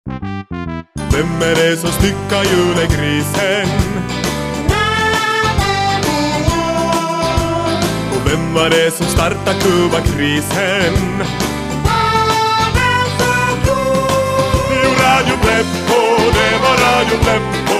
Vem är det som styckar julegrisen? Och vem var det som startade Kubakrisen? Jo, Radio Pleppo, det var Radio Pleppo.